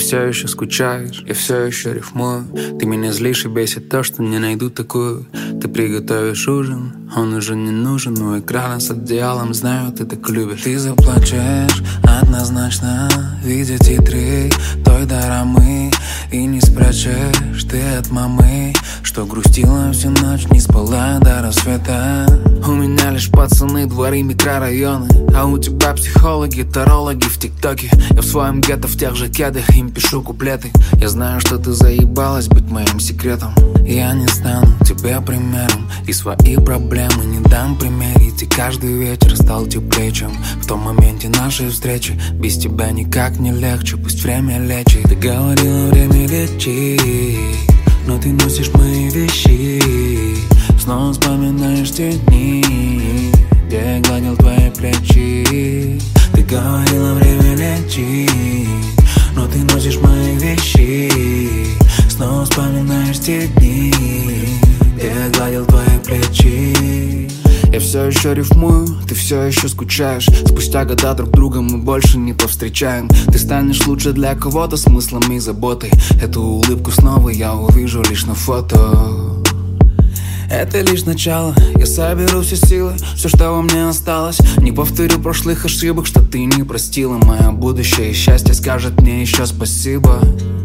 все еще скучаешь, я все еще рифмую. Ты меня злишь и бесит то, что не найду такую. Ты приготовишь ужин, он уже не нужен. У экрана с одеялом, знаю, ты так любишь. Ты заплачешь однозначно, видя титры той дорамы. И не спрячешь ты от мамы, что грустила всю ночь, не спала до рассвета. У меня лишь пацаны, дворы, микрорайоны, а у тебя психологи, тарологи в ТикТоке. Я в своем гетто в тех же кедах им пишу куплеты. Я знаю, что ты заебалась быть моим секретом. Я не стану тебе примером, и свои проблемы не дам примерить. И каждый вечер стал теплее, чем в том моменте нашей встречи. Без тебя никак не легче, пусть время лечит. Ты говорила, время лечит, но ты носишь мои вещи. Снова вспоминаешь те дни, где я гладил твои плечи. Ты говорила, время лечит, но ты носишь мои вещи. Снова вспоминаешь те дни, где я гладил твои плечи. Я все еще рифмую, ты все еще скучаешь. Спустя года друг друга мы больше не повстречаем. Ты станешь лучше для кого-то, смыслом и заботой. Эту улыбку снова я увижу лишь на фото. Это лишь начало, я соберу все силы, все, что во мне осталось. Не повторю прошлых ошибок, что ты не простила. Мое будущее и счастье скажет мне еще спасибо.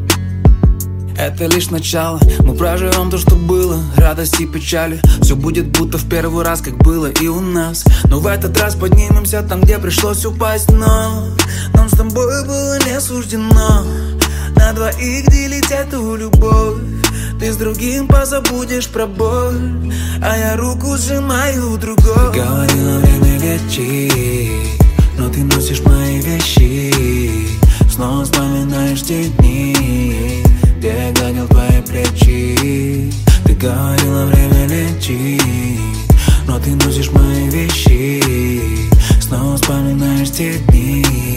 Это лишь начало, мы проживем то, что было, радость и печали. Все будет будто в первый раз, как было и у нас. Но в этот раз поднимемся там, где пришлось упасть. Но нам с тобой было не суждено на двоих делить эту любовь. Ты с другим позабудешь про боль, а я руку сжимаю другой. Ты говорила, время лечит, но ты носишь мои вещи. Снова вспоминаешь те дни, где я гладил твои плечи. Ты говорила, время лечит, но ты носишь мои вещи. Снова вспоминаешь те дни,